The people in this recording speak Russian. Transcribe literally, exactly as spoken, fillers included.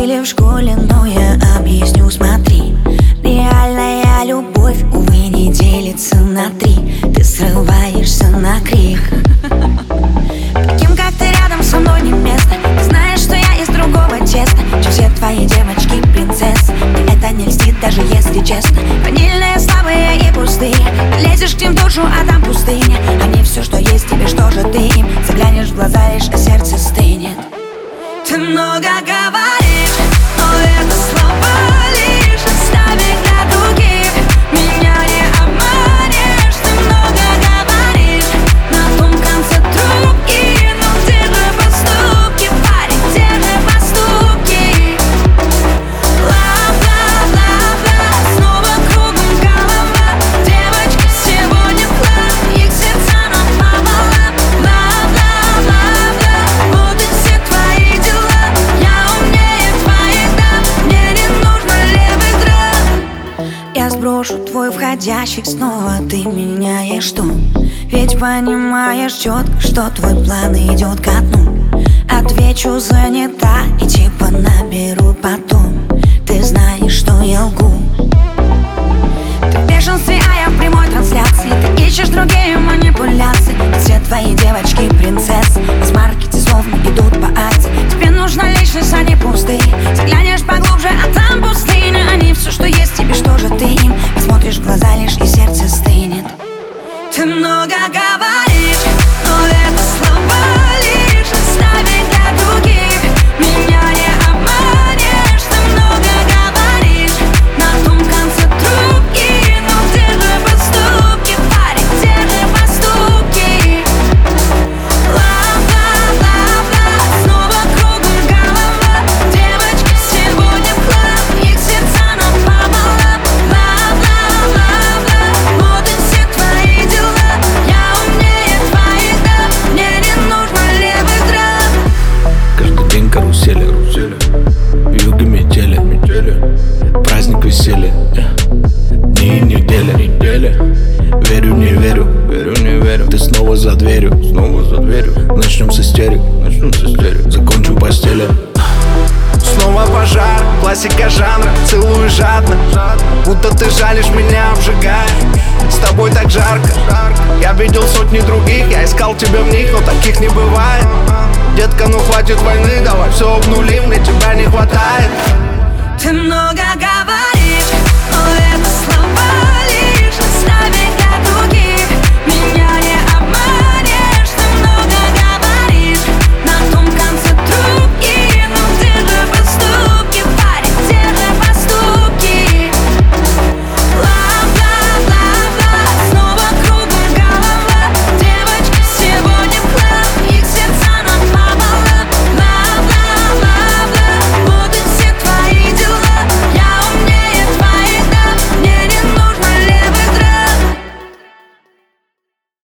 учили в школе, но я объясню, смотри. Реальная любовь, увы, не делится на три. Ты срываешься на крик. Таким, как ты, рядом со мной не место. Ты знаешь, что я из другого теста, чем все твои девочки принцессы. Мне это не льстит, даже если честно. Ванильные, слабые и пустые. Ты лезешь к ним в душу, а там пустыня. Они все, что есть, тебе что же ты им? Заглянешь в глаза лишь, а сердце стынет. Ты много говоришь, но это слова лишь. Оставь для других, меня не обманешь. Ты много говоришь, на том конце трубки, но где же поступки, парень, где же поступки? Ла-ла-ла-ла, снова кругом голова. Девочки сегодня в хлам, их сердца напополам. Ла-ла-ла-ла, вот и все твои дела. Я умнее твоих дам, мне не нужно левых драм. Я сброшу твой входящий, снова ты меняешь тон. Ведь понимаешь четко, что твой план идет ко дну. Отвечу, занята, и типа наберу потом. Ты знаешь, что я лгу. Ты в бешенстве, а я в прямой трансляции. Ты ищешь другие манипуляции. Все твои девочки принцессы из маркете словно идут по акции. Тебе нужна личность, а не пустые. Заглянешь поглубже, а там пустыня. Они все, что есть, тебе что же ты им? Посмотришь в глаза лишь, и сердце стынет. Ты много говоришь, но это слова лишь. Оставить для других, меня не обманешь. Ты много говоришь, на том конце трубки, но где же поступки, парень, где же поступки? Ла-ла-ла-ла, снова кругом голова. Девочки сегодня в хлам, их сердца напополам. Ла-ла-ла-ла, вот и все твои дела. Я умнее твоих дам, мне не нужно левых драм. Каждый день карусели, юга метели, праздник веселья, дни и недели. Верю, не верю, верю, не верю. Ты снова за дверью, снова за дверью. Начнем с истерик, начнем с истерик. Закончу в постели. Снова пожар, классика жанра, целую жадно. Будто ты жалишь меня, обжигаешь. С тобой так жарко. Я видел сотни других, я искал тебя в них, но таких не бывает. Детка, ну хватит войны, давай все обнулим, мне тебя не хватает.